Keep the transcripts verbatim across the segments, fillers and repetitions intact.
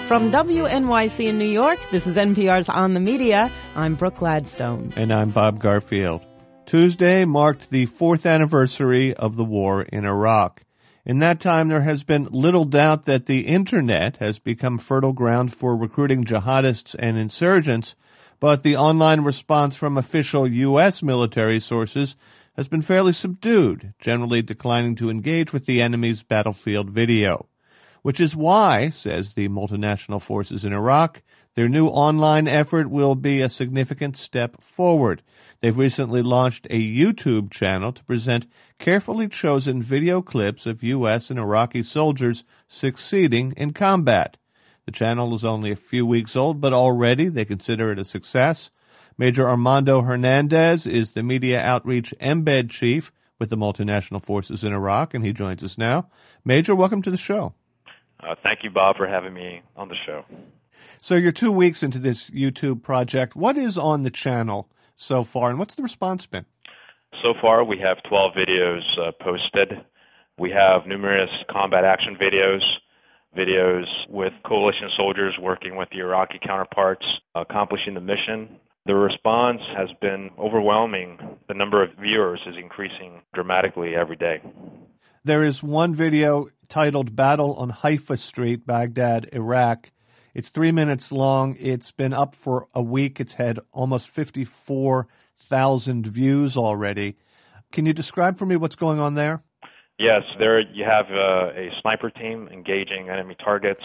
From W N Y C in New York, this is N P R's On the Media. I'm Brooke Gladstone. And I'm Bob Garfield. Tuesday marked the fourth anniversary of the war in Iraq. In that time, there has been little doubt that the Internet has become fertile ground for recruiting jihadists and insurgents, but the online response from official U S military sources has been fairly subdued, generally declining to engage with the enemy's battlefield video. Which is why, says the multinational forces in Iraq, their new online effort will be a significant step forward. They've recently launched a YouTube channel to present carefully chosen video clips of U S and Iraqi soldiers succeeding in combat. The channel is only a few weeks old, but already they consider it a success. Major Armando Hernandez is the media outreach embed chief with the multinational forces in Iraq, and he joins us now. Major, welcome to the show. Uh, thank you, Bob, for having me on the show. So you're two weeks into this YouTube project. What is on the channel so far, and what's the response been? So far, we have twelve videos uh, posted. We have numerous combat action videos, videos with coalition soldiers working with the Iraqi counterparts, accomplishing the mission. The response has been overwhelming. The number of viewers is increasing dramatically every day. There is one video titled Battle on Haifa Street, Baghdad, Iraq. It's three minutes long. It's been up for a week. It's had almost fifty-four thousand views already. Can you describe for me what's going on there? Yes, there you have uh, a sniper team engaging enemy targets.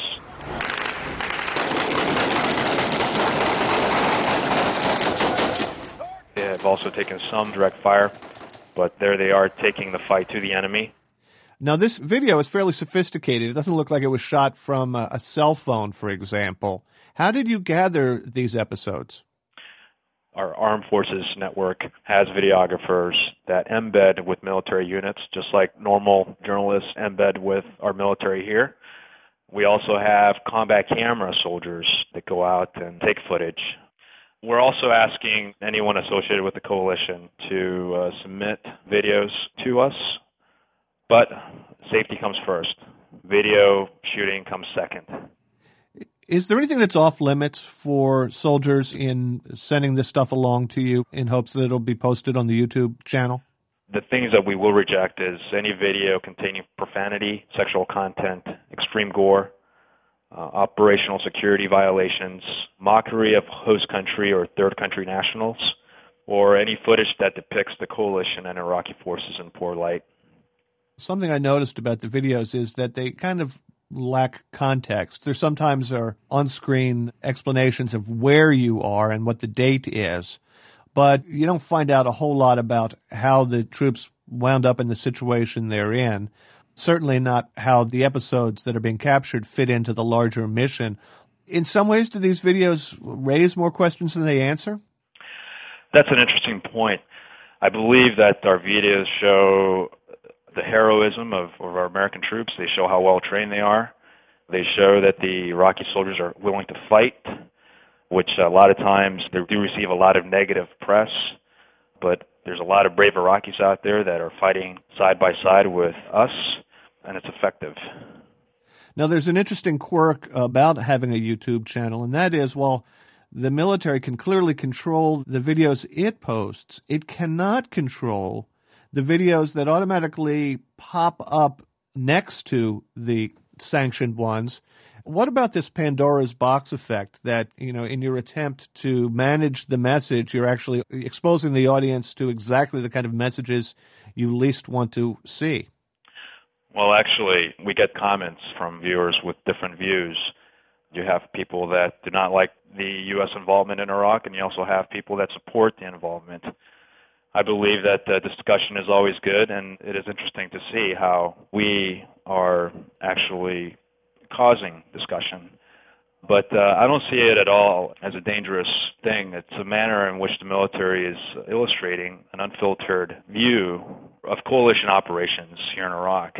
They have also taken some direct fire, but there they are taking the fight to the enemy. Now, this video is fairly sophisticated. It doesn't look like it was shot from a, a cell phone, for example. How did you gather these episodes? Our Armed Forces Network has videographers that embed with military units, just like normal journalists embed with our military here. We also have combat camera soldiers that go out and take footage. We're also asking anyone associated with the coalition to uh, submit videos to us, but safety comes first. Video shooting comes second. Is there anything that's off limits for soldiers in sending this stuff along to you in hopes that it'll be posted on the YouTube channel? The things that we will reject is any video containing profanity, sexual content, extreme gore, uh, operational security violations, mockery of host country or third country nationals, or any footage that depicts the coalition and Iraqi forces in poor light. Something I noticed about the videos is that they kind of lack context. There sometimes are on-screen explanations of where you are and what the date is, but you don't find out a whole lot about how the troops wound up in the situation they're in. Certainly not how the episodes that are being captured fit into the larger mission. In some ways, do these videos raise more questions than they answer? That's an interesting point. I believe that our videos show the heroism of, of our American troops. They show how well trained they are. They show that the Iraqi soldiers are willing to fight, which a lot of times they do receive a lot of negative press, but there's a lot of brave Iraqis out there that are fighting side by side with us, and it's effective. Now, there's an interesting quirk about having a YouTube channel, and that is, while the military can clearly control the videos it posts, it cannot control the videos that automatically pop up next to the sanctioned ones. What about this Pandora's box effect that, you know, in your attempt to manage the message, you're actually exposing the audience to exactly the kind of messages you least want to see? Well, actually, we get comments from viewers with different views. You have people that do not like the U S involvement in Iraq, and you also have people that support the involvement. I believe that the discussion is always good, and it is interesting to see how we are actually causing discussion. But uh, I don't see it at all as a dangerous thing. It's a manner in which the military is illustrating an unfiltered view of coalition operations here in Iraq.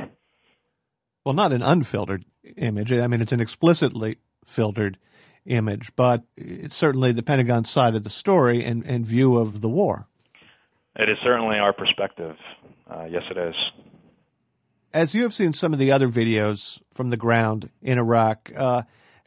Well, not an unfiltered image. I mean, it's an explicitly filtered image, but it's certainly the Pentagon's side of the story and, and view of the war. It is certainly our perspective. Uh, yes, it is. As you have seen some of the other videos from the ground in Iraq, uh,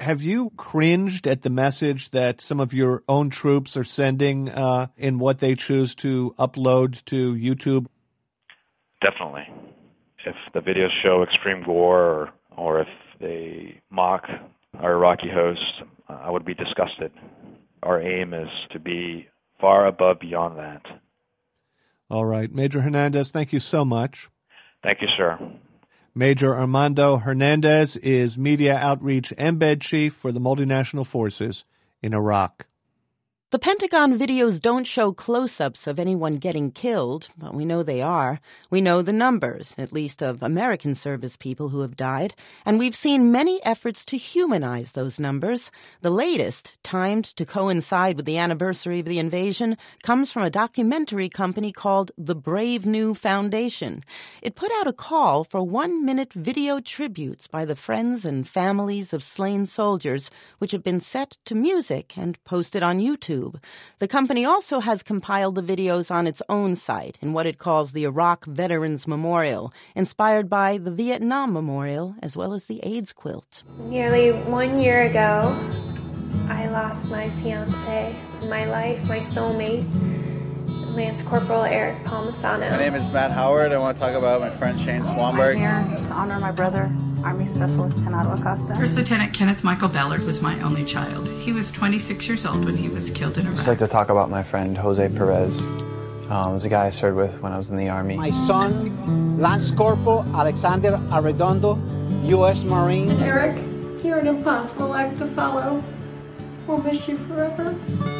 Have you cringed at the message that some of your own troops are sending uh, in what they choose to upload to YouTube? Definitely. If the videos show extreme gore or, or if they mock our Iraqi hosts, I would be disgusted. Our aim is to be far above beyond that. All right. Major Hernandez, thank you so much. Thank you, sir. Major Armando Hernandez is Media Outreach Embed Chief for the Multinational Forces in Iraq. The Pentagon videos don't show close-ups of anyone getting killed, but we know they are. We know the numbers, at least of American service people who have died, and we've seen many efforts to humanize those numbers. The latest, timed to coincide with the anniversary of the invasion, comes from a documentary company called the Brave New Foundation. It put out a call for one-minute video tributes by the friends and families of slain soldiers, which have been set to music and posted on YouTube. The company also has compiled the videos on its own site in what it calls the Iraq Veterans Memorial, inspired by the Vietnam Memorial as well as the AIDS quilt. Nearly one year ago, I lost my fiancé, my life, my soulmate, Lance Corporal Eric Palmisano. My name is Matt Howard. I want to talk about my friend Shane Swanberg. I'm here to honor my brother, Army Specialist Renato Acosta. First Lieutenant Kenneth Michael Ballard was my only child. He was twenty-six years old when he was killed in Iraq. I'd just like to talk about my friend Jose Perez. Um, it was a guy I served with when I was in the Army. My son, Lance Corporal Alexander Arredondo, U S Marines. Eric, you're an impossible act to follow. We'll miss you forever.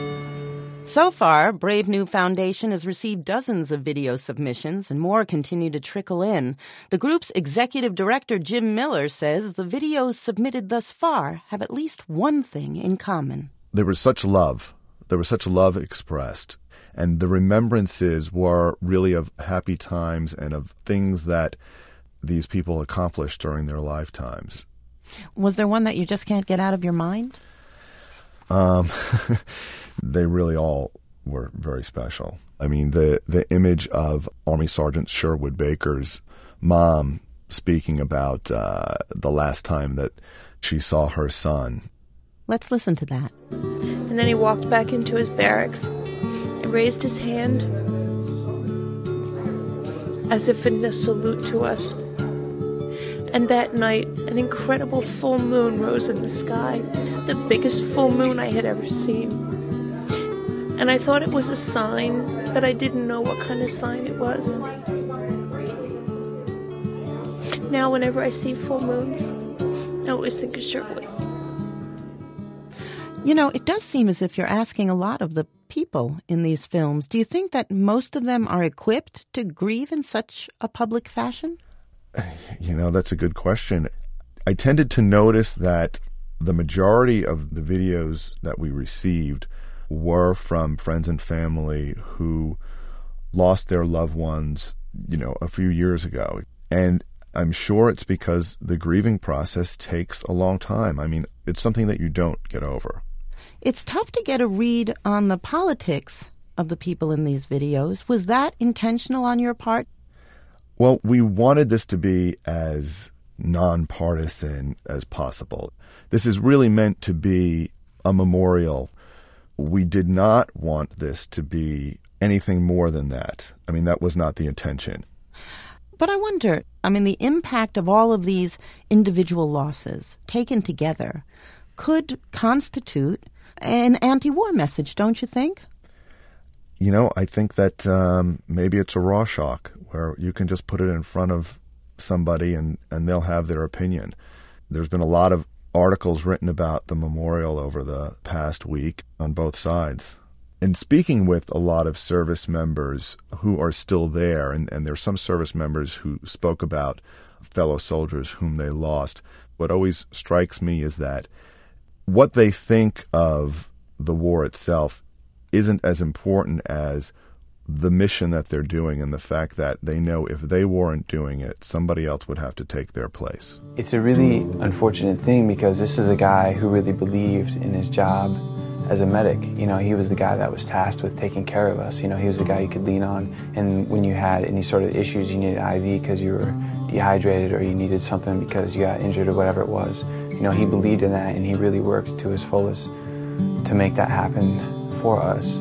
So far, Brave New Foundation has received dozens of video submissions, and more continue to trickle in. The group's executive director, Jim Miller, says the videos submitted thus far have at least one thing in common. There was such love. There was such love expressed. And the remembrances were really of happy times and of things that these people accomplished during their lifetimes. Was there one that you just can't get out of your mind? Um, they really all were very special. I mean, the, the image of Army Sergeant Sherwood Baker's mom speaking about uh, the last time that she saw her son. Let's listen to that. And then he walked back into his barracks and raised his hand as if in a salute to us. And that night, an incredible full moon rose in the sky, the biggest full moon I had ever seen. And I thought it was a sign, but I didn't know what kind of sign it was. Now, whenever I see full moons, I always think of Sherwood. You know, it does seem as if you're asking a lot of the people in these films. Do you think that most of them are equipped to grieve in such a public fashion? You know, that's a good question. I tended to notice that the majority of the videos that we received were from friends and family who lost their loved ones, you know, a few years ago. And I'm sure it's because the grieving process takes a long time. I mean, it's something that you don't get over. It's tough to get a read on the politics of the people in these videos. Was that intentional on your part? Well, we wanted this to be as nonpartisan as possible. This is really meant to be a memorial. We did not want this to be anything more than that. I mean, that was not the intention. But I wonder, I mean, the impact of all of these individual losses taken together could constitute an anti-war message, don't you think? You know, I think that um, maybe it's a Rorschach, where you can just put it in front of somebody and, and they'll have their opinion. There's been a lot of articles written about the memorial over the past week on both sides. In speaking with a lot of service members who are still there, and, and there's some service members who spoke about fellow soldiers whom they lost, what always strikes me is that what they think of the war itself isn't as important as the mission that they're doing and the fact that they know if they weren't doing it, somebody else would have to take their place. It's a really unfortunate thing because this is a guy who really believed in his job as a medic. You know, he was the guy that was tasked with taking care of us. You know, he was the guy you could lean on, and when you had any sort of issues, you needed I V because you were dehydrated or you needed something because you got injured or whatever it was, you You know, he believed in that, and he really worked to his fullest to make that happen for us.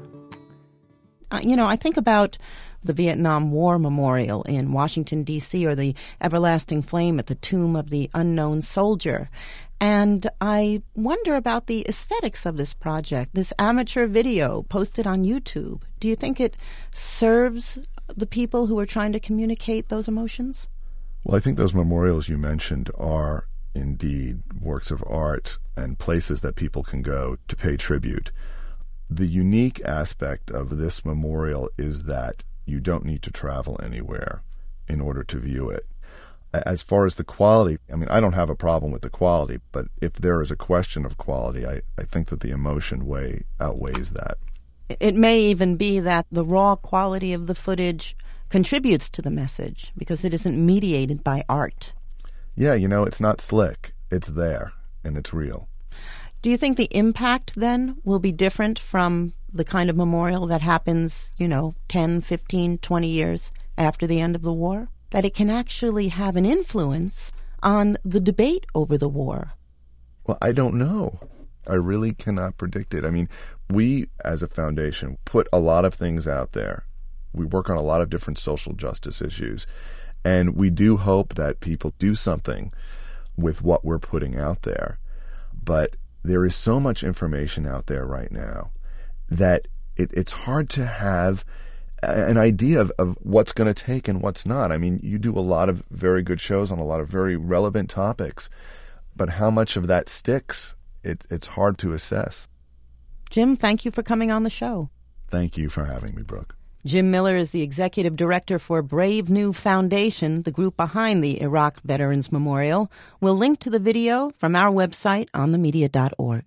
Uh, you know, I think about the Vietnam War Memorial in Washington, D C, or the Everlasting Flame at the Tomb of the Unknown Soldier. And I wonder about the aesthetics of this project, this amateur video posted on YouTube. Do you think it serves the people who are trying to communicate those emotions? Well, I think those memorials you mentioned are indeed works of art and places that people can go to pay tribute. The unique aspect of this memorial is that you don't need to travel anywhere in order to view it. As far as the quality, I mean, I don't have a problem with the quality, but if there is a question of quality, I, I think that the emotion way outweighs that. It may even be that the raw quality of the footage contributes to the message because it isn't mediated by art. Yeah, you know, it's not slick. It's there, and it's real. Do you think the impact, then, will be different from the kind of memorial that happens, you know, ten, fifteen, twenty years after the end of the war? That it can actually have an influence on the debate over the war? Well, I don't know. I really cannot predict it. I mean, we, as a foundation, put a lot of things out there. We work on a lot of different social justice issues. And we do hope that people do something with what we're putting out there. But there is so much information out there right now that it, it's hard to have an idea of, of what's going to take and what's not. I mean, you do a lot of very good shows on a lot of very relevant topics, but how much of that sticks, it, it's hard to assess. Jim, thank you for coming on the show. Thank you for having me, Brooke. Jim Miller is the executive director for Brave New Foundation, the group behind the Iraq Veterans Memorial. We'll link to the video from our website on the media dot org.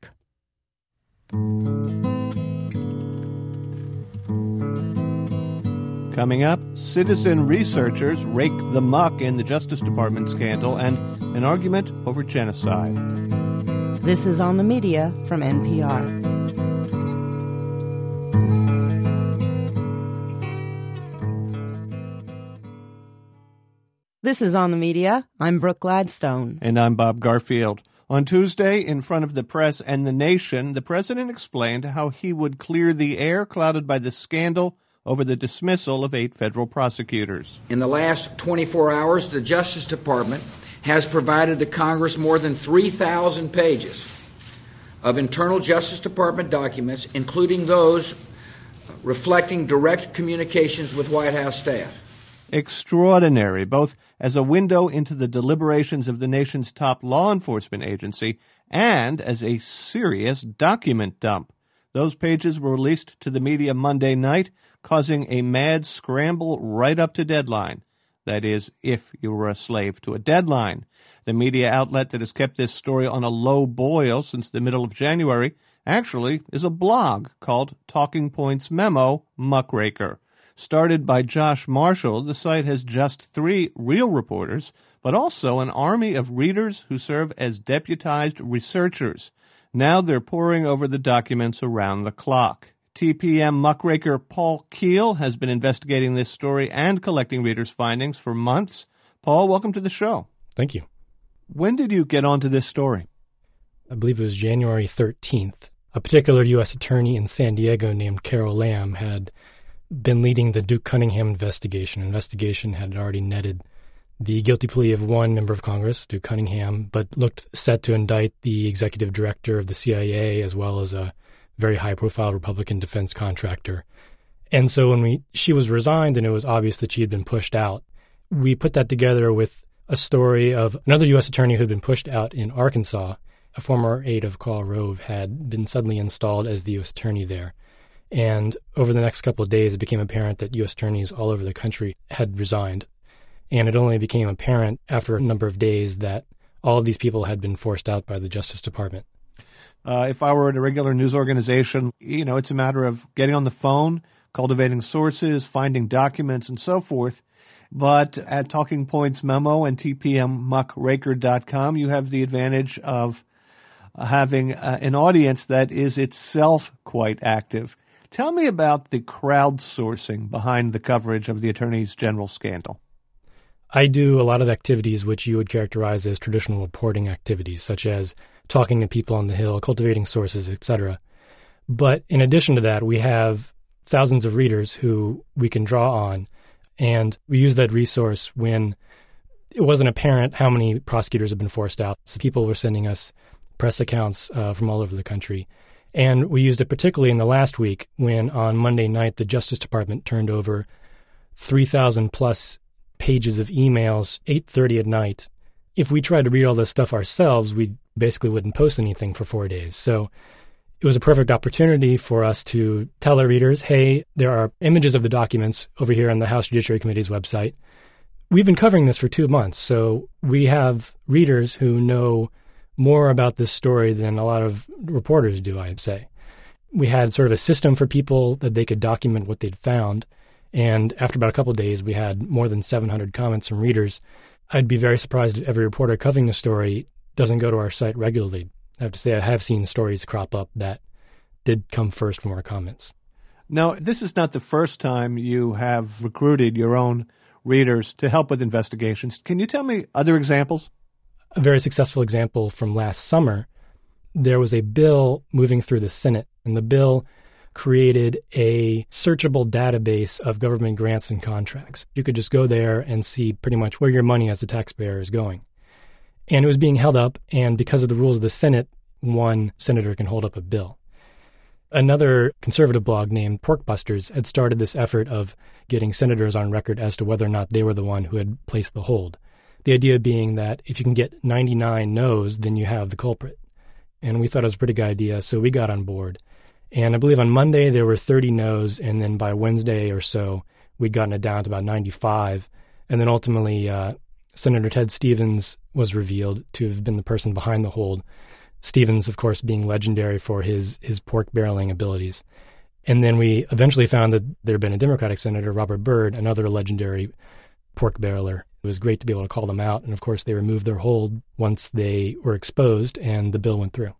Coming up, citizen researchers rake the muck in the Justice Department scandal and an argument over genocide. This is On the Media from N P R. This is On the Media. I'm Brooke Gladstone. And I'm Bob Garfield. On Tuesday, in front of the press and the nation, the president explained how he would clear the air clouded by the scandal over the dismissal of eight federal prosecutors. In the last twenty-four hours, the Justice Department has provided the Congress more than three thousand pages of internal Justice Department documents, including those reflecting direct communications with White House staff. Extraordinary, both as a window into the deliberations of the nation's top law enforcement agency and as a serious document dump. Those pages were released to the media Monday night, causing a mad scramble right up to deadline. That is, if you were a slave to a deadline. The media outlet that has kept this story on a low boil since the middle of January actually is a blog called Talking Points Memo Muckraker. Started by Josh Marshall, the site has just three real reporters, but also an army of readers who serve as deputized researchers. Now they're poring over the documents around the clock. T P M muckraker Paul Keel has been investigating this story and collecting readers' findings for months. Paul, welcome to the show. Thank you. When did you get onto this story? I believe it was January thirteenth. A particular U S attorney in San Diego named Carol Lamb had been leading the Duke Cunningham investigation. Investigation had already netted the guilty plea of one member of Congress, Duke Cunningham, but looked set to indict the executive director of the C I A as well as a very high-profile Republican defense contractor. And so when we she was resigned and it was obvious that she had been pushed out, we put that together with a story of another U S attorney who had been pushed out in Arkansas. A former aide of Karl Rove had been suddenly installed as the U S attorney there. And over the next couple of days, it became apparent that U S attorneys all over the country had resigned. And it only became apparent after a number of days that all of these people had been forced out by the Justice Department. Uh, if I were at a regular news organization, you know, it's a matter of getting on the phone, cultivating sources, finding documents, and so forth. But at Talking Points Memo and T P M muckraker dot com, you have the advantage of having uh, an audience that is itself quite active. Tell me about the crowdsourcing behind the coverage of the Attorney General scandal. I do a lot of activities which you would characterize as traditional reporting activities, such as talking to people on the Hill, cultivating sources, et cetera. But in addition to that, we have thousands of readers who we can draw on, and we use that resource when it wasn't apparent how many prosecutors have been forced out. So people were sending us press accounts uh, from all over the country. And we used it particularly in the last week when on Monday night the Justice Department turned over three thousand plus pages of emails, eight thirty at night. If we tried to read all this stuff ourselves, we basically wouldn't post anything for four days. So it was a perfect opportunity for us to tell our readers, hey, there are images of the documents over here on the House Judiciary Committee's website. We've been covering this for two months, so we have readers who know more about this story than a lot of reporters do, I'd say. We had sort of a system for people that they could document what they'd found, and after about a couple of days, we had more than seven hundred comments from readers. I'd be very surprised if every reporter covering the story doesn't go to our site regularly. I have to say I have seen stories crop up that did come first from our comments. Now, this is not the first time you have recruited your own readers to help with investigations. Can you tell me other examples? A very successful example from last summer, there was a bill moving through the Senate, and the bill created a searchable database of government grants and contracts. You could just go there and see pretty much where your money as a taxpayer is going. And it was being held up, and because of the rules of the Senate, one senator can hold up a bill. Another conservative blog named Porkbusters had started this effort of getting senators on record as to whether or not they were the one who had placed the hold. The idea being that if you can get ninety-nine no's, then you have the culprit. And we thought it was a pretty good idea, so we got on board. And I believe on Monday there were thirty no's, and then by Wednesday or so, we'd gotten it down to about ninety-five. And then ultimately, uh, Senator Ted Stevens was revealed to have been the person behind the hold. Stevens, of course, being legendary for his, his pork barreling abilities. And then we eventually found that there had been a Democratic senator, Robert Byrd, another legendary pork barreler. It was great to be able to call them out. And, of course, they removed their hold once they were exposed, and the bill went through.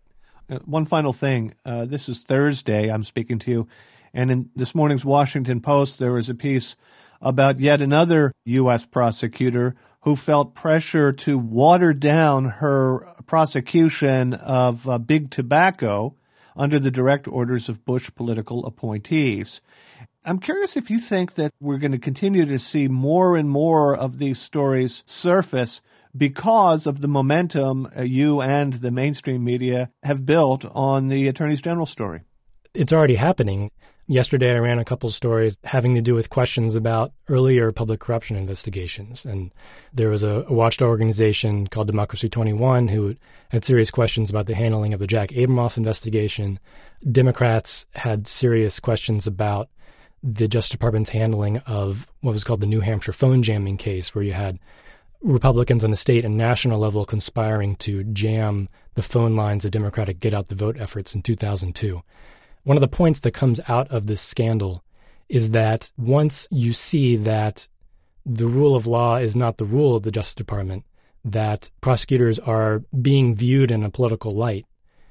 Uh, one final thing. Uh, this is Thursday. I'm speaking to you. And in this morning's Washington Post, there was a piece about yet another U S prosecutor who felt pressure to water down her prosecution of uh, big tobacco under the direct orders of Bush political appointees. I'm curious if you think that we're going to continue to see more and more of these stories surface because of the momentum uh, you and the mainstream media have built on the Attorney General story. It's already happening. Yesterday, I ran a couple of stories having to do with questions about earlier public corruption investigations. And there was a, a watchdog organization called Democracy twenty-one who had serious questions about the handling of the Jack Abramoff investigation. Democrats had serious questions about the Justice Department's handling of what was called the New Hampshire phone jamming case, where you had Republicans on the state and national level conspiring to jam the phone lines of Democratic get-out-the-vote efforts in two thousand two. One of the points that comes out of this scandal is that once you see that the rule of law is not the rule of the Justice Department, that prosecutors are being viewed in a political light,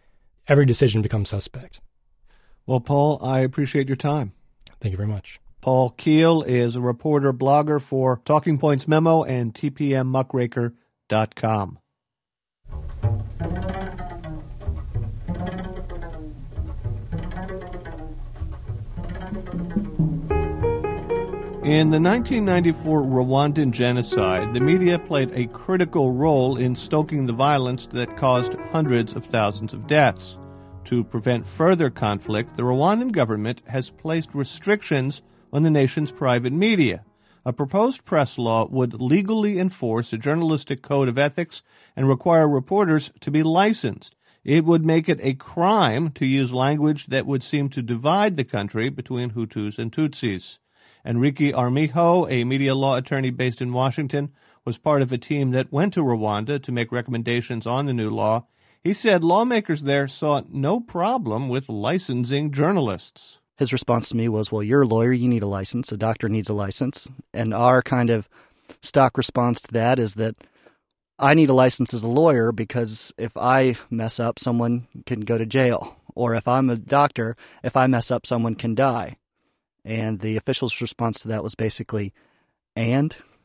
every decision becomes suspect. Well, Paul, I appreciate your time. Thank you very much. Paul Keel is a reporter, blogger for Talking Points Memo and T P M muckraker dot com. In the nineteen ninety-four Rwandan genocide, the media played a critical role in stoking the violence that caused hundreds of thousands of deaths. To prevent further conflict, the Rwandan government has placed restrictions on the nation's private media. A proposed press law would legally enforce a journalistic code of ethics and require reporters to be licensed. It would make it a crime to use language that would seem to divide the country between Hutus and Tutsis. Enrique Armijo, a media law attorney based in Washington, was part of a team that went to Rwanda to make recommendations on the new law. He said lawmakers there saw no problem with licensing journalists. His response to me was, well, you're a lawyer, you need a license, a doctor needs a license. And our kind of stock response to that is that I need a license as a lawyer because if I mess up, someone can go to jail. Or if I'm a doctor, if I mess up, someone can die. And the official's response to that was basically, and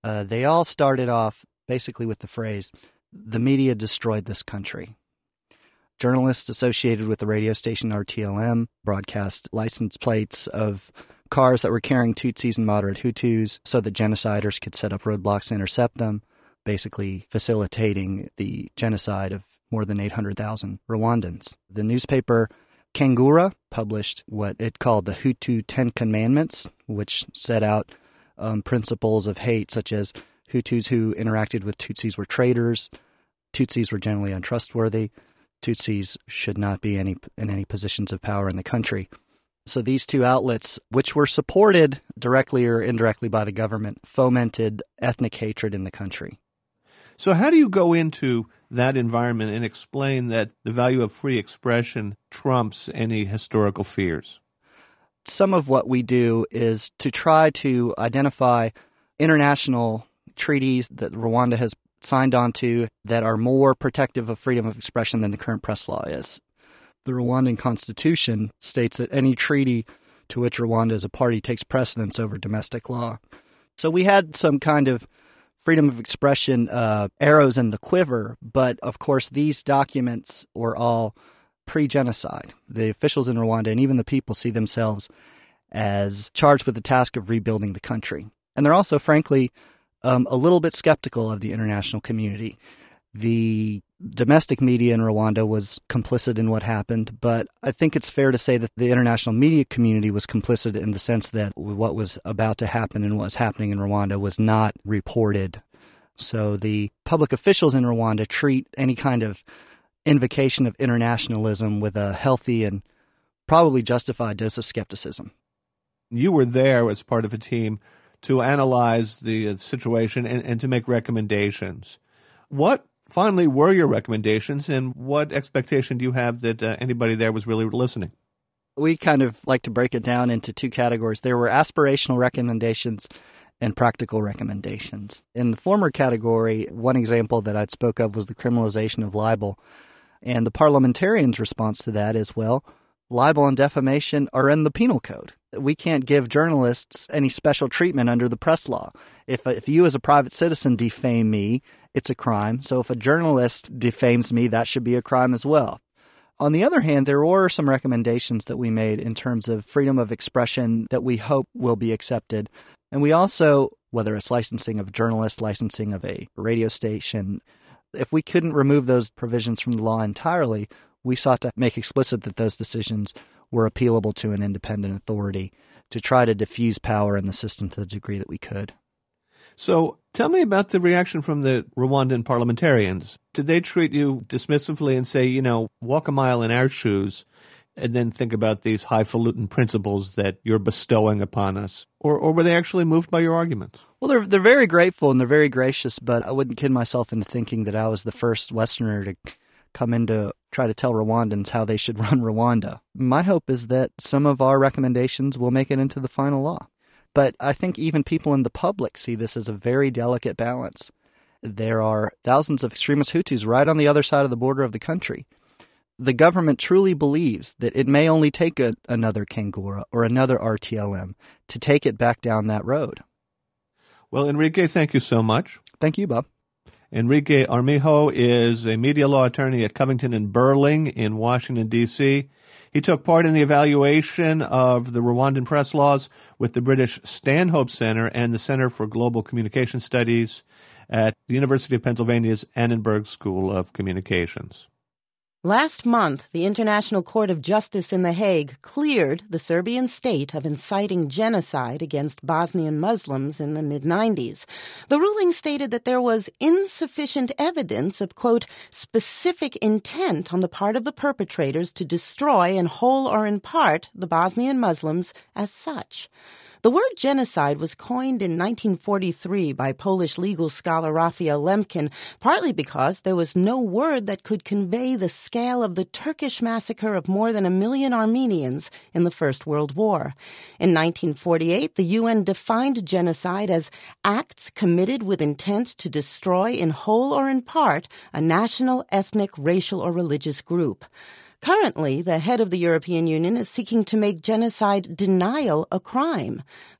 Uh, they all started off basically with the phrase, "The media destroyed this country." Journalists associated with the radio station R T L M broadcast license plates of cars that were carrying Tutsis and moderate Hutus so that genociders could set up roadblocks to intercept them, basically facilitating the genocide of more than eight hundred thousand Rwandans. The newspaper Kangura published what it called the Hutu Ten Commandments, which set out um, principles of hate, such as Hutus who interacted with Tutsis were traitors, Tutsis were generally untrustworthy, Tutsis should not be any in any positions of power in the country. So these two outlets, which were supported directly or indirectly by the government, fomented ethnic hatred in the country. So how do you go into that environment and explain that the value of free expression trumps any historical fears? Some of what we do is to try to identify international treaties that Rwanda has signed on to that are more protective of freedom of expression than the current press law is. The Rwandan Constitution states that any treaty to which Rwanda is a party takes precedence over domestic law. So we had some kind of freedom of expression uh, arrows in the quiver, but of course these documents were all pre-genocide. The officials in Rwanda and even the people see themselves as charged with the task of rebuilding the country. And they're also, frankly, um, a little bit skeptical of the international community. The domestic media in Rwanda was complicit in what happened, but I think it's fair to say that the international media community was complicit in the sense that what was about to happen and what was happening in Rwanda was not reported. So the public officials in Rwanda treat any kind of invocation of internationalism with a healthy and probably justified dose of skepticism. You were there as part of a team to analyze the situation and, and to make recommendations. What finally were your recommendations, and what expectation do you have that uh, anybody there was really listening? We kind of like to break it down into two categories. There were aspirational recommendations and practical recommendations. In the former category, one example that I'd spoke of was the criminalization of libel. And the parliamentarians' response to that is, well, libel and defamation are in the penal code. We can't give journalists any special treatment under the press law. If if you as a private citizen defame me, it's a crime. So if a journalist defames me, that should be a crime as well. On the other hand, there were some recommendations that we made in terms of freedom of expression that we hope will be accepted. And we also, whether it's licensing of a journalist, licensing of a radio station, if we couldn't remove those provisions from the law entirely, we sought to make explicit that those decisions were appealable to an independent authority to try to diffuse power in the system to the degree that we could. So tell me about the reaction from the Rwandan parliamentarians. Did they treat you dismissively and say, you know, walk a mile in our shoes and then think about these highfalutin principles that you're bestowing upon us? Or, or were they actually moved by your arguments? Well, they're they're very grateful and they're very gracious, but I wouldn't kid myself into thinking that I was the first Westerner to come in to try to tell Rwandans how they should run Rwanda. My hope is that some of our recommendations will make it into the final law. But I think even people in the public see this as a very delicate balance. There are thousands of extremist Hutus right on the other side of the border of the country. The government truly believes that it may only take a, another Kangura or another R T L M to take it back down that road. Well, Enrique, thank you so much. Thank you, Bob. Enrique Armijo is a media law attorney at Covington and Burling in Washington, D C He took part in the evaluation of the Rwandan press laws with the British Stanhope Center and the Center for Global Communication Studies at the University of Pennsylvania's Annenberg School of Communications. Last month, the International Court of Justice in The Hague cleared the Serbian state of inciting genocide against Bosnian Muslims in the mid nineties. The ruling stated that there was insufficient evidence of, quote, specific intent on the part of the perpetrators to destroy in whole or in part the Bosnian Muslims as such. The word genocide was coined in nineteen forty-three by Polish legal scholar Raphael Lemkin, partly because there was no word that could convey the scale of the Turkish massacre of more than a million Armenians in the First World War. In nineteen forty-eight, the U N defined genocide as acts committed with intent to destroy in whole or in part a national, ethnic, racial, or religious group. Currently, the head of the European Union is seeking to make genocide denial a crime.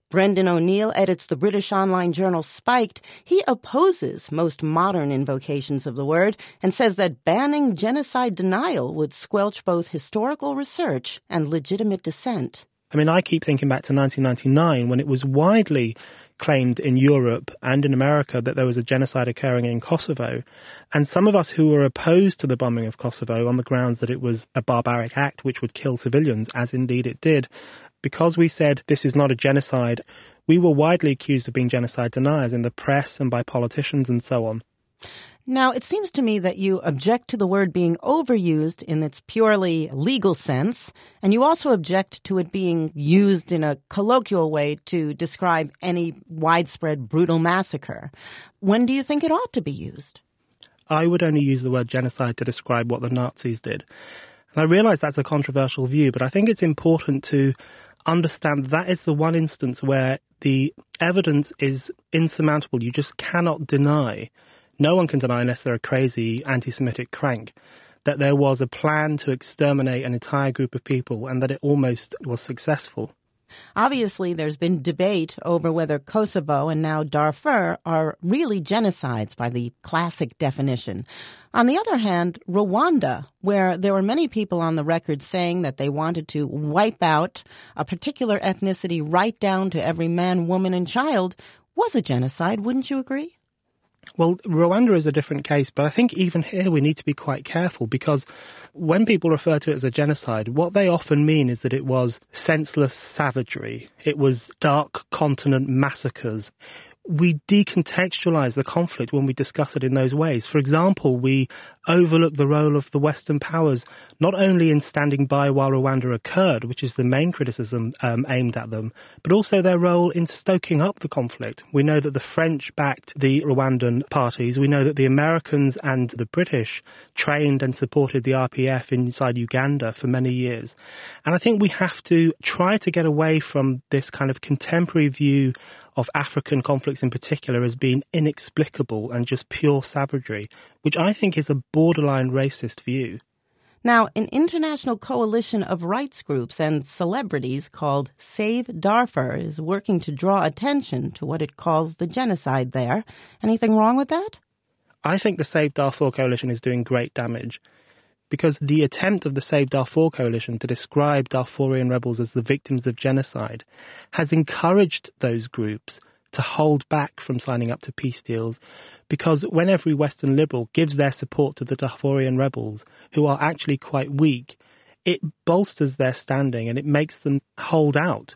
Brendan O'Neill edits the British online journal Spiked. He opposes most modern invocations of the word and says that banning genocide denial would squelch both historical research and legitimate dissent. I mean, I keep thinking back to nineteen ninety-nine when it was widely claimed in Europe and in America that there was a genocide occurring in Kosovo. And some of us who were opposed to the bombing of Kosovo on the grounds that it was a barbaric act which would kill civilians, as indeed it did, because we said this is not a genocide, we were widely accused of being genocide deniers in the press and by politicians and so on. Now, it seems to me that you object to the word being overused in its purely legal sense, and you also object to it being used in a colloquial way to describe any widespread brutal massacre. When do you think it ought to be used? I would only use the word genocide to describe what the Nazis did. And I realize that's a controversial view, but I think it's important to understand that is the one instance where the evidence is insurmountable. You just cannot deny. No one can deny, unless they're a crazy anti-Semitic crank, that there was a plan to exterminate an entire group of people and that it almost was successful. Obviously, there's been debate over whether Kosovo and now Darfur are really genocides by the classic definition. On the other hand, Rwanda, where there were many people on the record saying that they wanted to wipe out a particular ethnicity right down to every man, woman, and child, was a genocide, wouldn't you agree? Well, Rwanda is a different case, but I think even here we need to be quite careful because when people refer to it as a genocide, what they often mean is that it was senseless savagery. It was dark continent massacres. We decontextualize the conflict when we discuss it in those ways. For example, we overlook the role of the Western powers, not only in standing by while Rwanda occurred, which is the main criticism um, aimed at them, but also their role in stoking up the conflict. We know that the French backed the Rwandan parties. We know that the Americans and the British trained and supported the R P F inside Uganda for many years. And I think we have to try to get away from this kind of contemporary view of African conflicts in particular as being inexplicable and just pure savagery, which I think is a borderline racist view. Now, an international coalition of rights groups and celebrities called Save Darfur is working to draw attention to what it calls the genocide there. Anything wrong with that? I think the Save Darfur coalition is doing great damage, because the attempt of the Save Darfur coalition to describe Darfurian rebels as the victims of genocide has encouraged those groups to hold back from signing up to peace deals, because when every Western liberal gives their support to the Darfurian rebels, who are actually quite weak, it bolsters their standing and it makes them hold out.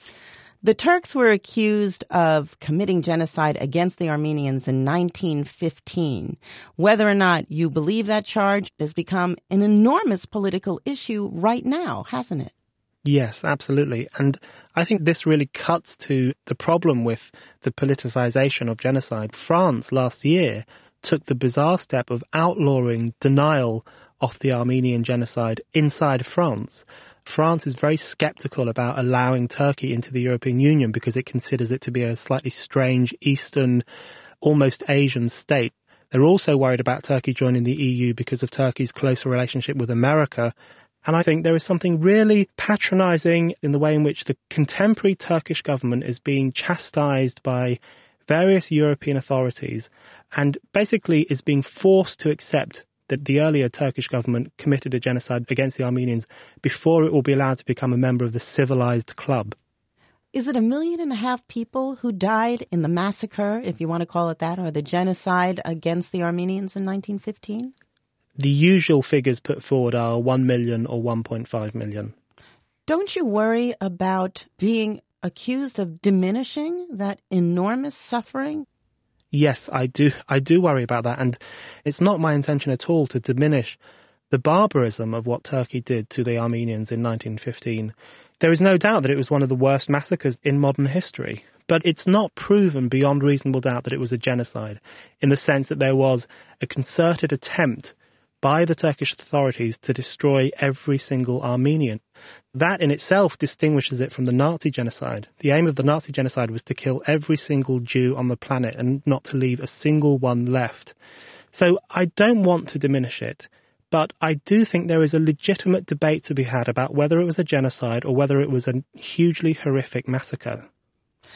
The Turks were accused of committing genocide against the Armenians in nineteen fifteen. Whether or not you believe that charge has become an enormous political issue right now, hasn't it? Yes, absolutely. And I think this really cuts to the problem with the politicization of genocide. France last year took the bizarre step of outlawing denial of the Armenian genocide inside France. France is very sceptical about allowing Turkey into the European Union because it considers it to be a slightly strange Eastern, almost Asian state. They're also worried about Turkey joining the E U because of Turkey's closer relationship with America. And I think there is something really patronizing in the way in which the contemporary Turkish government is being chastised by various European authorities and basically is being forced to accept that the earlier Turkish government committed a genocide against the Armenians before it will be allowed to become a member of the civilized club. Is it a million and a half people who died in the massacre, if you want to call it that, or the genocide against the Armenians in nineteen fifteen? The usual figures put forward are one million or one point five million. Don't you worry about being accused of diminishing that enormous suffering? Yes, I do. I do worry about that. And it's not my intention at all to diminish the barbarism of what Turkey did to the Armenians in nineteen fifteen. There is no doubt that it was one of the worst massacres in modern history. But it's not proven beyond reasonable doubt that it was a genocide, in the sense that there was a concerted attempt by the Turkish authorities to destroy every single Armenian. That in itself distinguishes it from the Nazi genocide. The aim of the Nazi genocide was to kill every single Jew on the planet and not to leave a single one left. So I don't want to diminish it, but I do think there is a legitimate debate to be had about whether it was a genocide or whether it was a hugely horrific massacre.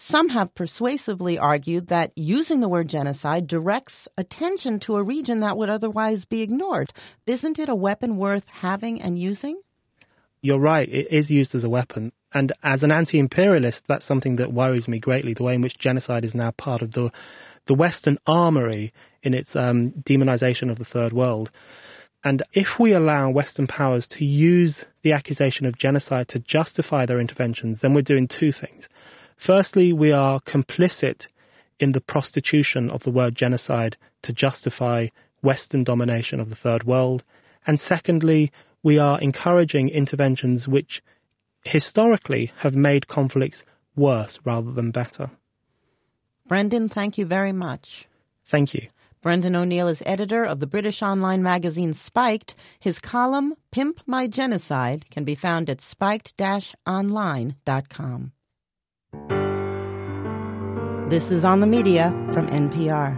Some have persuasively argued that using the word genocide directs attention to a region that would otherwise be ignored. Isn't it a weapon worth having and using? You're right, it is used as a weapon. And as an anti-imperialist, that's something that worries me greatly, the way in which genocide is now part of the the Western armory in its um, demonization of the Third World. And if we allow Western powers to use the accusation of genocide to justify their interventions, then we're doing two things. Firstly, we are complicit in the prostitution of the word genocide to justify Western domination of the Third World. And secondly, we are encouraging interventions which historically have made conflicts worse rather than better. Brendan, thank you very much. Thank you. Brendan O'Neill is editor of the British online magazine Spiked. His column, Pimp My Genocide, can be found at spiked dash online dot com. This is On the Media from N P R.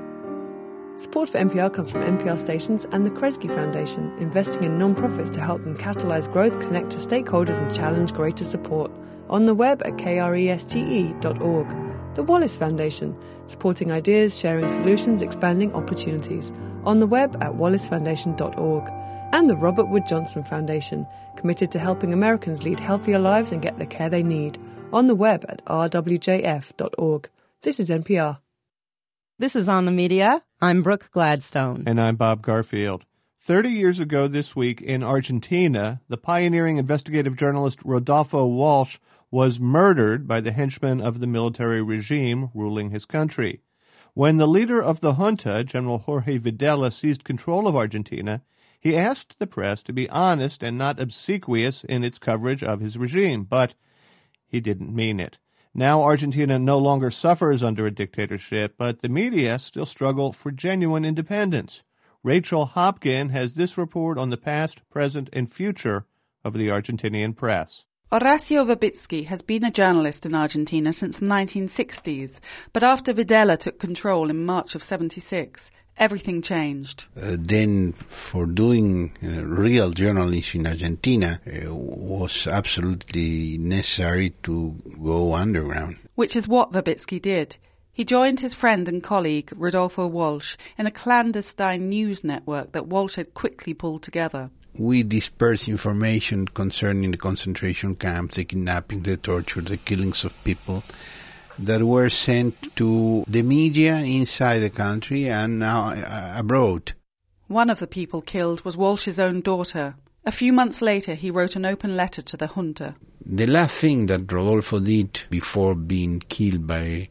Support for N P R comes from N P R stations and the Kresge Foundation, investing in non-profits to help them catalyse growth, connect to stakeholders and challenge greater support. On the web at kresge dot org. The Wallace Foundation, supporting ideas, sharing solutions, expanding opportunities. On the web at wallace foundation dot org. And the Robert Wood Johnson Foundation, committed to helping Americans lead healthier lives and get the care they need. On the web at r w j f dot org. This is N P R. This is On the Media. I'm Brooke Gladstone. And I'm Bob Garfield. Thirty years ago this week in Argentina, the pioneering investigative journalist Rodolfo Walsh was murdered by the henchmen of the military regime ruling his country. When the leader of the junta, General Jorge Videla, seized control of Argentina, he asked the press to be honest and not obsequious in its coverage of his regime, but he didn't mean it. Now Argentina no longer suffers under a dictatorship, but the media still struggle for genuine independence. Rachel Hopkin has this report on the past, present, and future of the Argentinian press. Horacio Verbitsky has been a journalist in Argentina since the nineteen sixties, but after Videla took control in March of seventy-six, everything changed. Uh, then, for doing uh, real journalism in Argentina, it was absolutely necessary to go underground. Which is what Verbitsky did. He joined his friend and colleague, Rodolfo Walsh, in a clandestine news network that Walsh had quickly pulled together. We dispersed information concerning the concentration camps, the kidnapping, the torture, the killings of people that were sent to the media inside the country and now uh, abroad. One of the people killed was Walsh's own daughter. A few months later, he wrote an open letter to the junta. The last thing that Rodolfo did before being killed by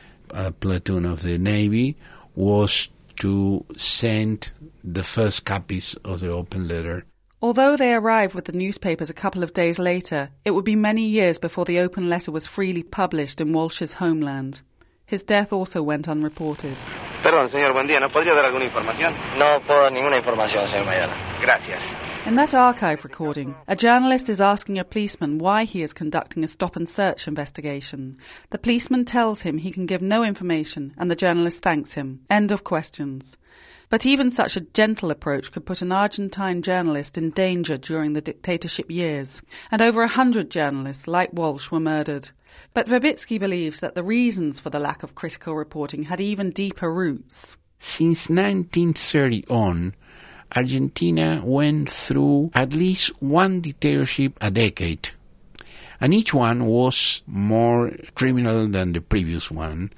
a platoon of the Navy was to send the first copies of the open letter. Although they arrived with the newspapers a couple of days later, it would be many years before the open letter was freely published in Walsh's homeland. His death also went unreported. Perdón, señor, buen día. ¿No podría dar alguna información? No puedo ninguna información, señor Mayor. Gracias. In that archive recording, a journalist is asking a policeman why he is conducting a stop-and-search investigation. The policeman tells him he can give no information, and the journalist thanks him. End of questions. But even such a gentle approach could put an Argentine journalist in danger during the dictatorship years, and over a hundred journalists like Walsh were murdered. But Verbitsky believes that the reasons for the lack of critical reporting had even deeper roots. Since nineteen thirty on, Argentina went through at least one dictatorship a decade, and each one was more criminal than the previous one,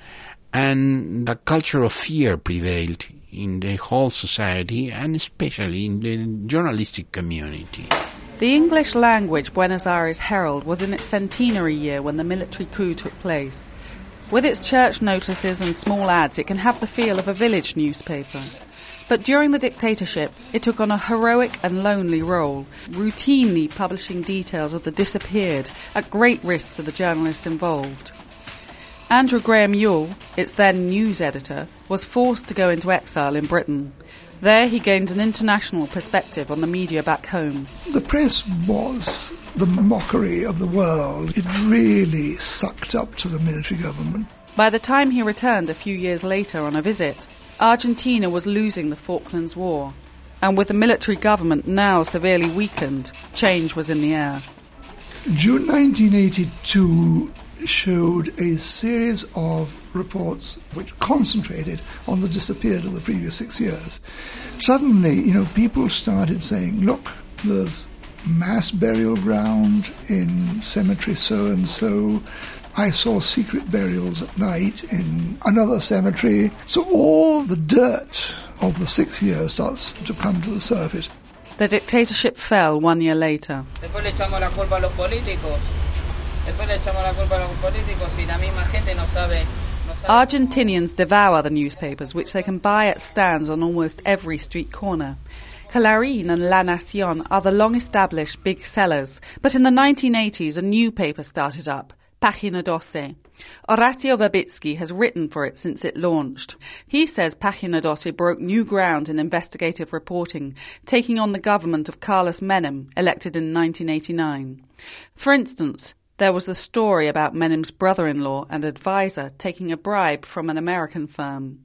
and a culture of fear prevailed in the whole society and especially in the journalistic community. The English-language Buenos Aires Herald was in its centenary year when the military coup took place. With its church notices and small ads, it can have the feel of a village newspaper. But during the dictatorship, it took on a heroic and lonely role, routinely publishing details of the disappeared at great risk to the journalists involved. Andrew Graham Ewell, its then news editor, was forced to go into exile in Britain. There he gained an international perspective on the media back home. The press was the mockery of the world. It really sucked up to the military government. By the time he returned a few years later on a visit, Argentina was losing the Falklands War. And with the military government now severely weakened, change was in the air. June nineteen eighty-two showed a series of reports which concentrated on the disappeared of the previous six years. Suddenly, you know, people started saying, look, there's mass burial ground in cemetery so-and-so. I saw secret burials at night in another cemetery. So all the dirt of the six years starts to come to the surface. The dictatorship fell one year later. Argentinians devour the newspapers, which they can buy at stands on almost every street corner. Clarín and La Nación are the long-established big sellers, but in the nineteen eighties a new paper started up, Página doce. Horacio Verbitsky has written for it since it launched. He says Página doce broke new ground in investigative reporting, taking on the government of Carlos Menem, elected in nineteen eighty-nine. For instance, there was the story about Menem's brother-in-law and advisor taking a bribe from an American firm.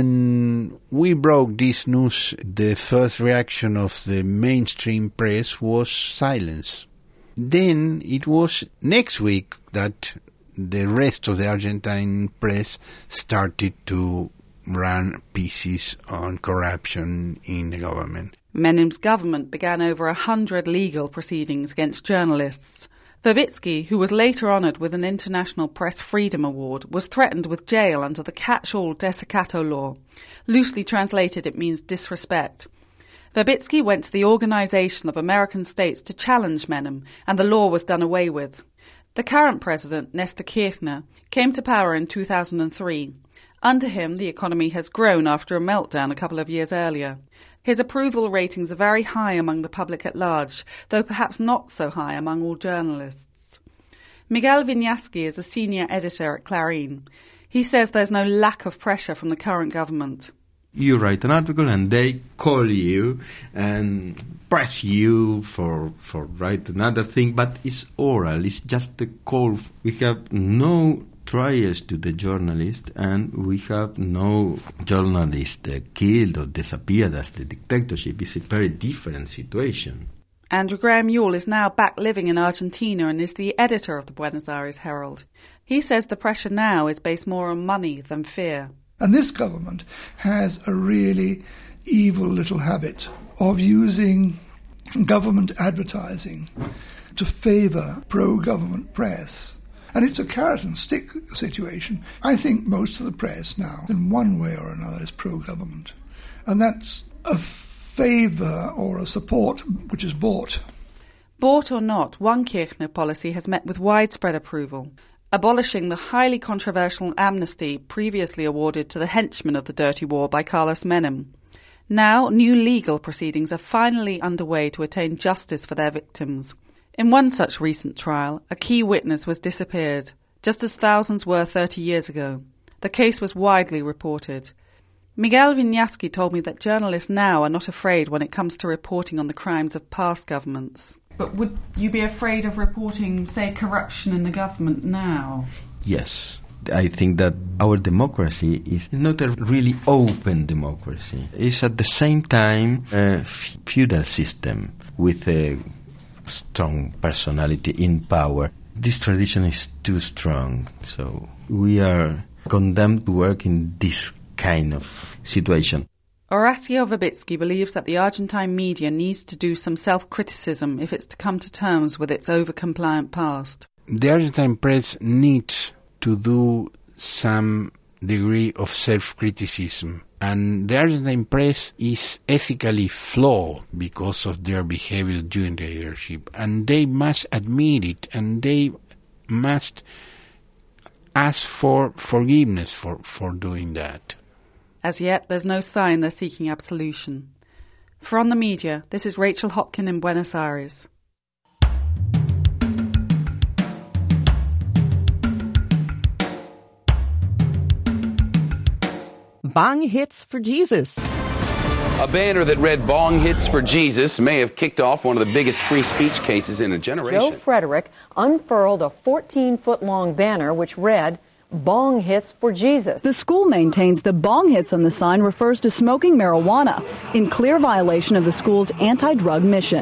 When we broke this news, the first reaction of the mainstream press was silence. Then it was next week that the rest of the Argentine press started to run pieces on corruption in the government. Menem's government began over a hundred legal proceedings against journalists. Verbitsky, who was later honoured with an International Press Freedom Award, was threatened with jail under the catch-all desacato law. Loosely translated, it means disrespect. Verbitsky went to the Organization of American States to challenge Menem, and the law was done away with. The current president, Nestor Kirchner, came to power in two thousand three. Under him, the economy has grown after a meltdown a couple of years earlier. His approval ratings are very high among the public at large, though perhaps not so high among all journalists. Miguel Viñaski is a senior editor at Clarín. He says there's no lack of pressure from the current government. You write an article and they call you and press you for for write another thing, but it's oral, it's just a call. We have no trials to the journalist, and we have no journalist uh, killed or disappeared as the dictatorship. It's a very different situation. Andrew Graham Yule is now back living in Argentina and is the editor of the Buenos Aires Herald. He says the pressure now is based more on money than fear. And this government has a really evil little habit of using government advertising to favour pro-government press. And it's a carrot and stick situation. I think most of the press now, in one way or another, is pro-government. And that's a favour or a support which is bought. Bought or not, one Kirchner policy has met with widespread approval, abolishing the highly controversial amnesty previously awarded to the henchmen of the dirty war by Carlos Menem. Now, new legal proceedings are finally underway to attain justice for their victims. In one such recent trial, a key witness was disappeared, just as thousands were thirty years ago. The case was widely reported. Miguel Viñaski told me that journalists now are not afraid when it comes to reporting on the crimes of past governments. But would you be afraid of reporting, say, corruption in the government now? Yes. I think that our democracy is not a really open democracy. It's at the same time a feudal system with a strong personality in power. This tradition is too strong, so we are condemned to work in this kind of situation. Horacio Verbitsky believes that the Argentine media needs to do some self-criticism if it's to come to terms with its over-compliant past. The Argentine press needs to do some degree of self-criticism. And the Argentine press is ethically flawed because of their behavior during the dictatorship. And they must admit it, and they must ask for forgiveness for, for doing that. As yet, there's no sign they're seeking absolution. For On the Media, this is Rachel Hopkin in Buenos Aires. Bong hits for Jesus. A banner that read "Bong hits for Jesus" may have kicked off one of the biggest free speech cases in a generation. Joe Frederick unfurled a fourteen-foot-long banner which read, "Bong hits for Jesus." The school maintains the bong hits on the sign refers to smoking marijuana, in clear violation of the school's anti-drug mission.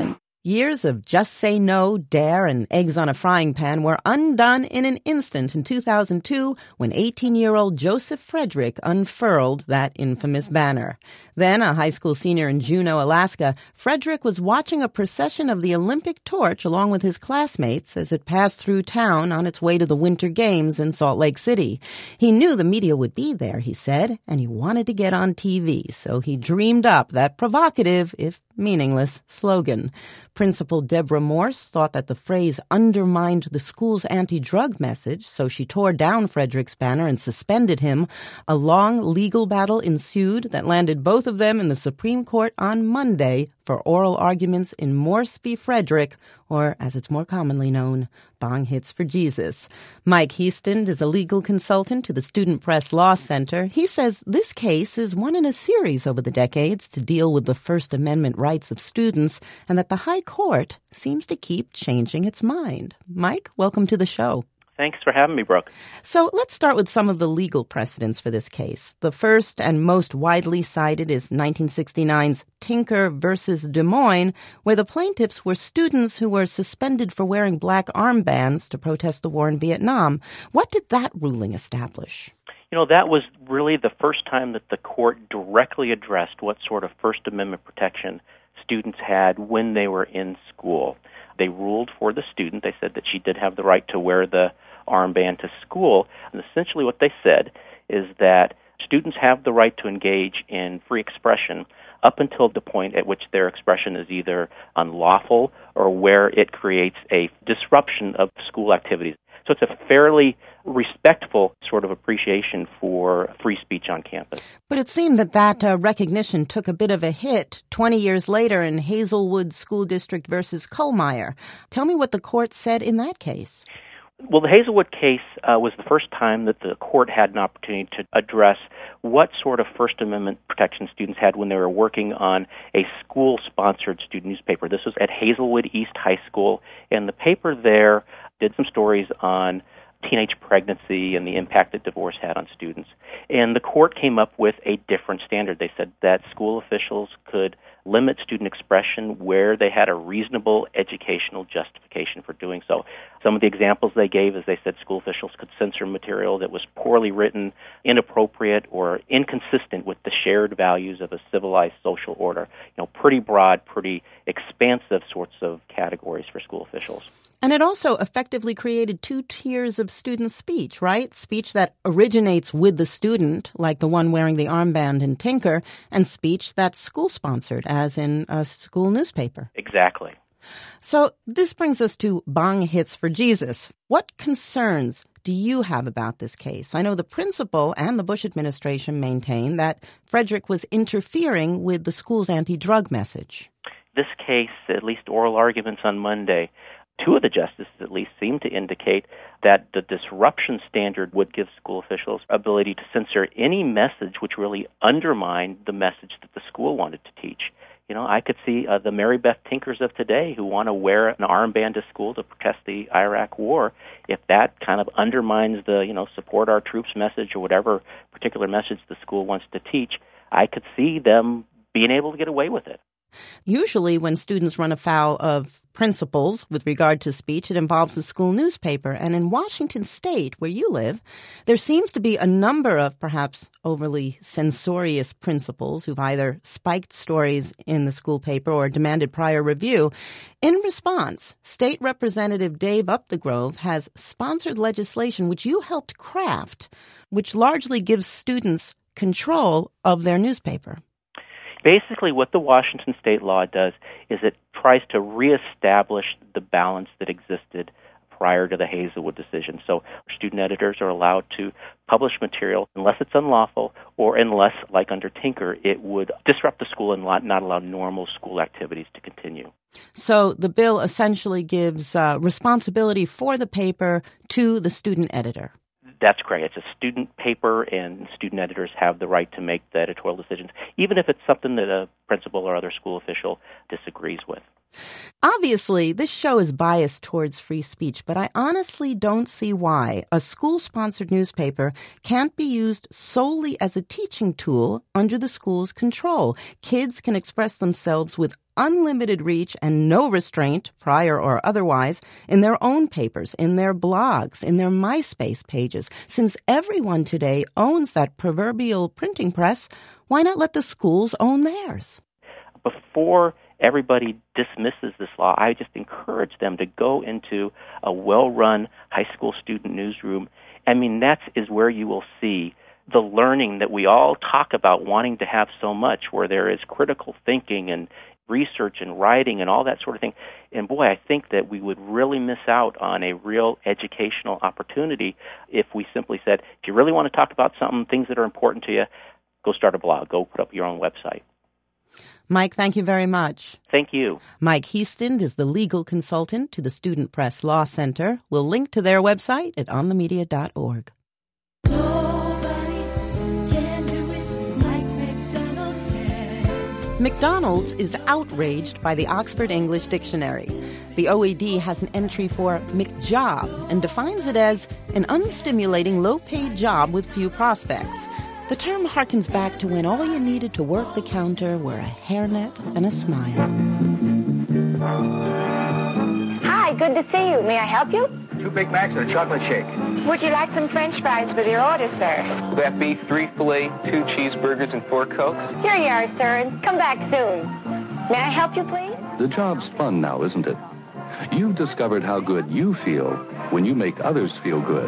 Years of just say no, dare, and eggs on a frying pan were undone in an instant in two thousand two when eighteen-year-old Joseph Frederick unfurled that infamous banner. Then, a high school senior in Juneau, Alaska, Frederick was watching a procession of the Olympic torch along with his classmates as it passed through town on its way to the Winter Games in Salt Lake City. He knew the media would be there, he said, and he wanted to get on T V, so he dreamed up that provocative, if meaningless, slogan. Principal Deborah Morse thought that the phrase undermined the school's anti-drug message, so she tore down Frederick's banner and suspended him. A long legal battle ensued that landed both of them in the Supreme Court on Monday for oral arguments in Morse v. Frederick, or as it's more commonly known, Bong Hits for Jesus. Mike Heaston is a legal consultant to the Student Press Law Center. He says this case is one in a series over the decades to deal with the First Amendment rights of students, and that the High Court seems to keep changing its mind. Mike, welcome to the show. Thanks for having me, Brooke. So let's start with some of the legal precedents for this case. The first and most widely cited is nineteen sixty-nine's Tinker versus Des Moines, where the plaintiffs were students who were suspended for wearing black armbands to protest the war in Vietnam. What did that ruling establish? You know, that was really the first time that the court directly addressed what sort of First Amendment protection students had when they were in school. They ruled for the student. They said that she did have the right to wear the armband to school. And essentially what they said is that students have the right to engage in free expression up until the point at which their expression is either unlawful or where it creates a disruption of school activities. So it's a fairly respectful sort of appreciation for free speech on campus. But it seemed that that uh, recognition took a bit of a hit twenty years later in Hazelwood School District versus Kullmeyer. Tell me what the court said in that case. Well, the Hazelwood case uh, was the first time that the court had an opportunity to address what sort of First Amendment protection students had when they were working on a school-sponsored student newspaper. This was at Hazelwood East High School, and the paper there did some stories on teenage pregnancy and the impact that divorce had on students. And the court came up with a different standard. They said that school officials could limit student expression where they had a reasonable educational justification for doing so. Some of the examples they gave is they said school officials could censor material that was poorly written, inappropriate, or inconsistent with the shared values of a civilized social order. You know, pretty broad, pretty expansive sorts of categories for school officials. And it also effectively created two tiers of student speech, right? Speech that originates with the student, like the one wearing the armband in Tinker, and speech that's school-sponsored, as in a school newspaper. Exactly. So this brings us to Bong Hits for Jesus. What concerns do you have about this case? I know the principal and the Bush administration maintain that Frederick was interfering with the school's anti-drug message. This case, at least oral arguments on Monday, two of the justices at least seem to indicate that the disruption standard would give school officials ability to censor any message which really undermined the message that the school wanted to teach. You know, I could see uh, the Mary Beth Tinkers of today who want to wear an armband to school to protest the Iraq war. If that kind of undermines the, you know, support our troops message or whatever particular message the school wants to teach, I could see them being able to get away with it. Usually when students run afoul of principles with regard to speech, it involves the school newspaper. And in Washington State, where you live, there seems to be a number of perhaps overly censorious principals who've either spiked stories in the school paper or demanded prior review. In response, State Representative Dave Upthegrove has sponsored legislation which you helped craft, which largely gives students control of their newspaper. Basically, what the Washington state law does is it tries to reestablish the balance that existed prior to the Hazelwood decision. So student editors are allowed to publish material unless it's unlawful or unless, like under Tinker, it would disrupt the school and not allow normal school activities to continue. So the bill essentially gives uh, responsibility for the paper to the student editor. That's correct. It's a student paper, and student editors have the right to make the editorial decisions, even if it's something that a principal or other school official disagrees with. Obviously, this show is biased towards free speech, but I honestly don't see why a school-sponsored newspaper can't be used solely as a teaching tool under the school's control. Kids can express themselves with unlimited reach and no restraint, prior or otherwise, in their own papers, in their blogs, in their MySpace pages. Since everyone today owns that proverbial printing press, why not let the schools own theirs? Before everybody dismisses this law, I just encourage them to go into a well-run high school student newsroom. I mean, that is where you will see the learning that we all talk about wanting to have so much, where there is critical thinking and research and writing and all that sort of thing. And boy, I think that we would really miss out on a real educational opportunity if we simply said, if you really want to talk about something, things that are important to you, go start a blog, go put up your own website. Mike, thank you very much. Thank you. Mike Heastand is the legal consultant to the Student Press Law Center. We'll link to their website at on the media dot org. McDonald's is outraged by the Oxford English Dictionary. The O E D has an entry for McJob and defines it as an unstimulating, low-paid job with few prospects. The term harkens back to when all you needed to work the counter were a hairnet and a smile. Hi, good to see you. May I help you? Two Big Macs and a chocolate shake. Would you like some French fries with your order, sir? Will that be three filet, two cheeseburgers, and four Cokes? Here you are, sir, and come back soon. May I help you, please? The job's fun now, isn't it? You've discovered how good you feel when you make others feel good.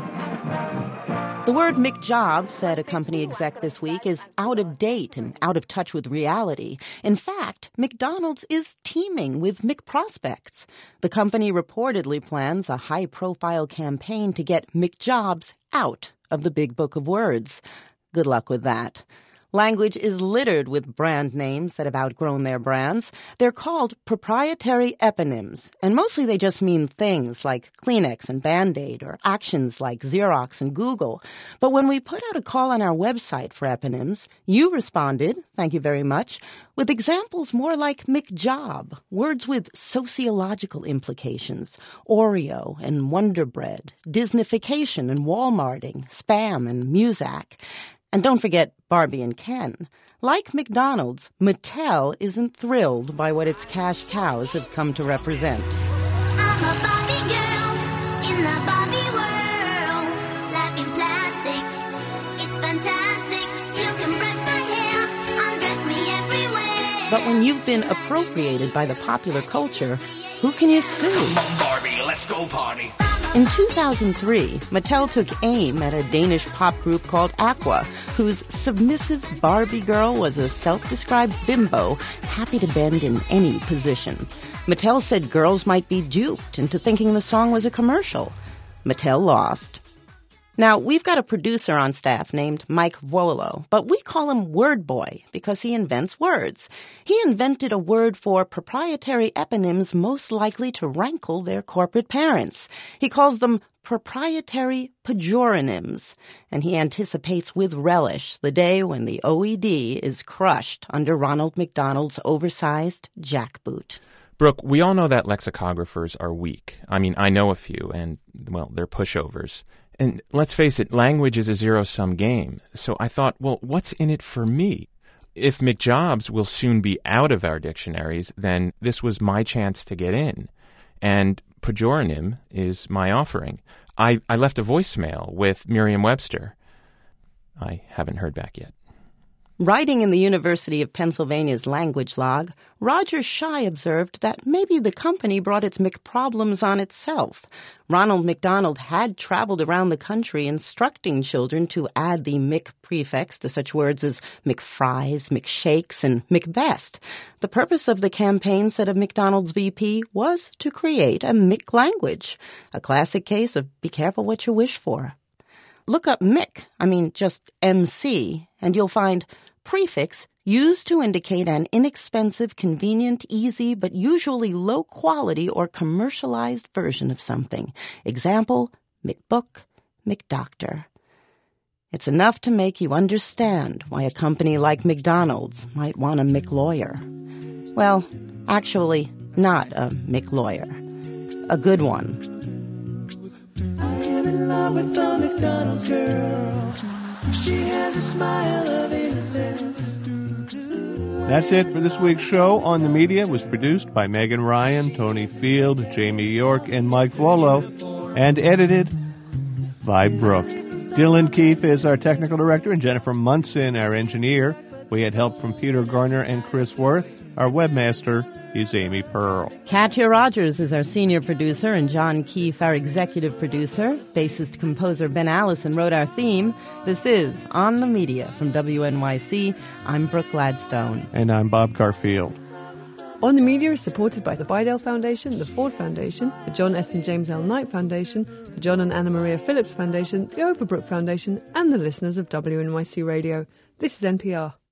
The word McJob, said a company exec this week, is out of date and out of touch with reality. In fact, McDonald's is teeming with McProspects. The company reportedly plans a high-profile campaign to get McJobs out of the big book of words. Good luck with that. Language is littered with brand names that have outgrown their brands. They're called proprietary eponyms, and mostly they just mean things like Kleenex and Band-Aid, or actions like Xerox and Google. But when we put out a call on our website for eponyms, you responded, thank you very much, with examples more like McJob, words with sociological implications, Oreo and Wonder Bread, Disneyfication and Walmarting, spam and Muzak. And don't forget Barbie and Ken. Like McDonald's, Mattel isn't thrilled by what its cash cows have come to represent. I'm a Barbie girl in the Barbie world. Life in plastic, it's fantastic. You can brush my hair, undress me everywhere. But when you've been appropriated by the popular culture, who can you sue? Barbie, let's go party. In two thousand three, Mattel took aim at a Danish pop group called Aqua, whose submissive Barbie girl was a self-described bimbo, happy to bend in any position. Mattel said girls might be duped into thinking the song was a commercial. Mattel lost. Now, we've got a producer on staff named Mike Vuolo, but we call him Word Boy because he invents words. He invented a word for proprietary eponyms most likely to rankle their corporate parents. He calls them proprietary pejoronyms, and he anticipates with relish the day when the O E D is crushed under Ronald McDonald's oversized jackboot. Brooke, we all know that lexicographers are weak. I mean, I know a few, and, well, they're pushovers. And let's face it, language is a zero-sum game. So I thought, well, what's in it for me? If McJobs will soon be out of our dictionaries, then this was my chance to get in. And pejoronym is my offering. I, I left a voicemail with Merriam-Webster. I haven't heard back yet. Writing in the University of Pennsylvania's language log, Roger Shy observed that maybe the company brought its McProblems on itself. Ronald McDonald had traveled around the country instructing children to add the Mc prefix to such words as McFries, McShakes, and McBest. The purpose of the campaign, said a McDonald's V P, was to create a Mc language, a classic case of be careful what you wish for. Look up Mick, I mean just M C, and you'll find prefix used to indicate an inexpensive, convenient, easy, but usually low-quality or commercialized version of something. Example, McBook, McDoctor. It's enough to make you understand why a company like McDonald's might want a McLawyer. Well, actually, not a McLawyer. A good one. I am in love with the McDonald's girl. She has a smile of innocence. That's it for this week's show. On the Media It was produced by Megan Ryan, Tony Field, Jamie York, and Mike Volo, and edited by Brooke. Dylan Keefe is our technical director, and Jennifer Munson, our engineer. We had help from Peter Garner and Chris Worth. Our webmaster is Amy Pearl. Katya Rogers is our senior producer, and John Keefe, our executive producer. Bassist composer Ben Allison wrote our theme. This is On the Media from W N Y C. I'm Brooke Gladstone. And I'm Bob Garfield. On the Media is supported by the Bidell Foundation, the Ford Foundation, the John S. and James L. Knight Foundation, the John and Anna Maria Phillips Foundation, the Overbrook Foundation, and the listeners of W N Y C Radio. This is N P R.